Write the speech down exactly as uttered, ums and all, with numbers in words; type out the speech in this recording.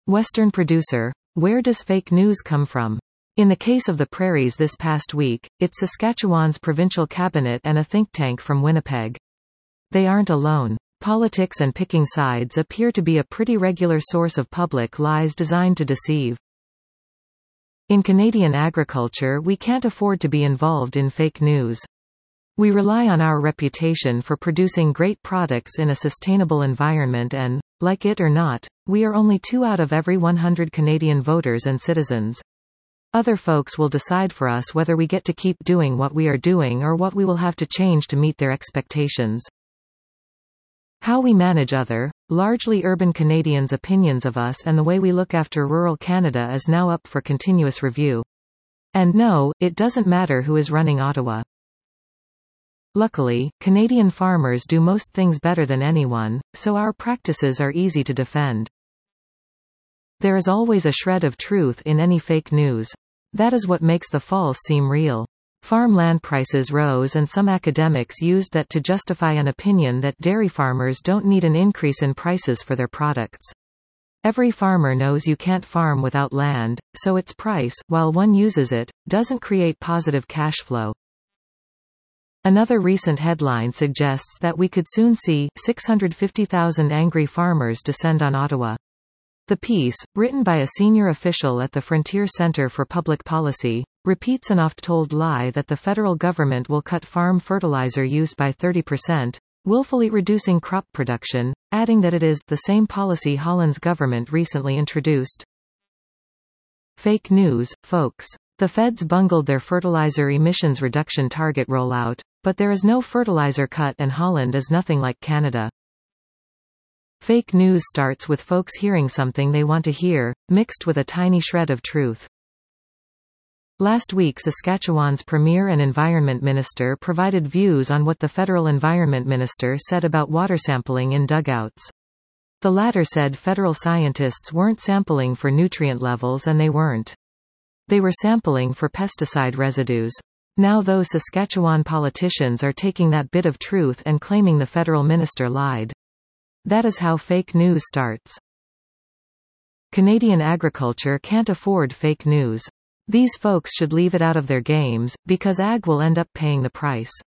Western producer. Where does fake news come from? In the case of the prairies this past week, it's Saskatchewan's provincial cabinet and a think tank from Winnipeg. They aren't alone. Politics and picking sides appear to be a pretty regular source of public lies designed to deceive. In Canadian agriculture, we can't afford to be involved in fake news. We rely on our reputation for producing great products in a sustainable environment and, like it or not, we are only two out of every one hundred Canadian voters and citizens. Other folks will decide for us whether we get to keep doing what we are doing or what we will have to change to meet their expectations. How we manage other, largely urban Canadians' opinions of us and the way we look after rural Canada is now up for continuous review. And no, it doesn't matter who is running Ottawa. Luckily, Canadian farmers do most things better than anyone, so our practices are easy to defend. There is always a shred of truth in any fake news. That is what makes the false seem real. Farmland prices rose and some academics used that to justify an opinion that dairy farmers don't need an increase in prices for their products. Every farmer knows you can't farm without land, so its price, while one uses it, doesn't create positive cash flow. Another recent headline suggests that we could soon see six hundred fifty thousand angry farmers descend on Ottawa. The piece, written by a senior official at the Frontier Centre for Public Policy, repeats an oft-told lie that the federal government will cut farm fertilizer use by thirty percent, willfully reducing crop production, adding that it is the same policy Holland's government recently introduced. Fake news, folks. The feds bungled their fertilizer emissions reduction target rollout, but there is no fertilizer cut and Holland is nothing like Canada. Fake news starts with folks hearing something they want to hear, mixed with a tiny shred of truth. Last week Saskatchewan's Premier and Environment Minister provided views on what the Federal Environment Minister said about water sampling in dugouts. The latter said federal scientists weren't sampling for nutrient levels and they weren't. They were sampling for pesticide residues. Now those Saskatchewan politicians are taking that bit of truth and claiming the federal minister lied. That is how fake news starts. Canadian agriculture can't afford fake news. These folks should leave it out of their games, because ag will end up paying the price.